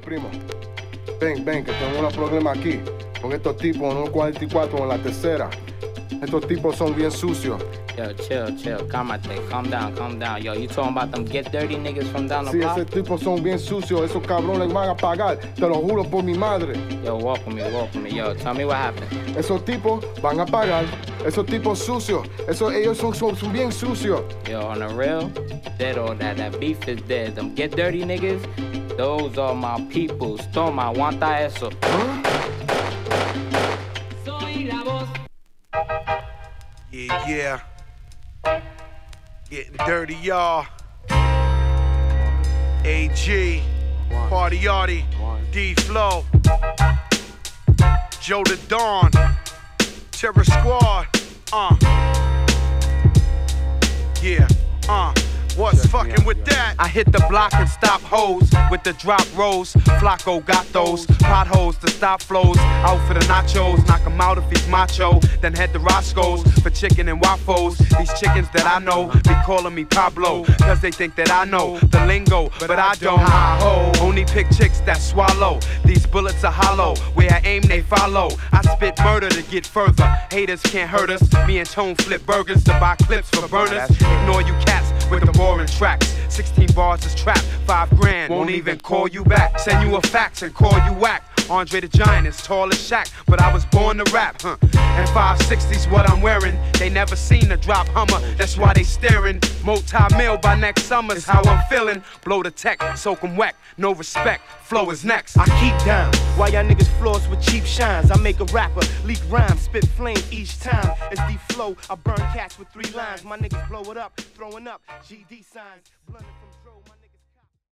primo. Ven, que tengo un problema aquí. Con estos tipos en un 44 en la tercera. Estos tipos son bien sucios. Yo, chill, cálmate, calm down. Yo, you talking about them get dirty niggas from down the block? Sí, esos tipos son bien sucios, esos cabrones van a pagar, te lo juro por mi madre. Yo, walk with me, yo, tell me what happened. Esos tipos van a pagar, esos tipos sucios, ellos son bien sucios. Yo, on the real, dead all that beef is dead. Them get dirty niggas, those are my people. Toma, aguanta eso. Huh? Soy la voz. Yeah. Getting dirty, y'all. AG, Party Yardy, D-Flow, Joe the Dawn, Terror Squad, yeah, what's fucking with that? I hit the block and stop hoes with the drop rolls. Flacco got those potholes to stop flows. Out for the nachos, knock him out if he's macho. Then head to Roscoe's for chicken and waffles. These chickens that I know be calling me Pablo, cause they think that I know the lingo, but I don't. Only pick chicks that swallow. These bullets are hollow. Where I aim, they follow. I spit murder to get further. Haters can't hurt us. Me and Tone flip burgers to buy clips for burners. Ignore you cats with the boring tracks. 16 bars is trapped, 5 grand. Won't even call you back. Send you a fax and call you whack. Andre the Giant is tall as Shaq, but I was born to rap, And 560's what I'm wearing. They never seen a drop Hummer, that's why they staring. Multi-mil by next summer's how I'm feeling. Blow the tech, soak 'em whack, no respect. Flow is next. I keep down, while y'all niggas floors with cheap shines. I make a rapper, leak rhymes, spit flames each time. It's D-Flow, I burn cats with 3 lines. My niggas blow it up, throwing up GD signs.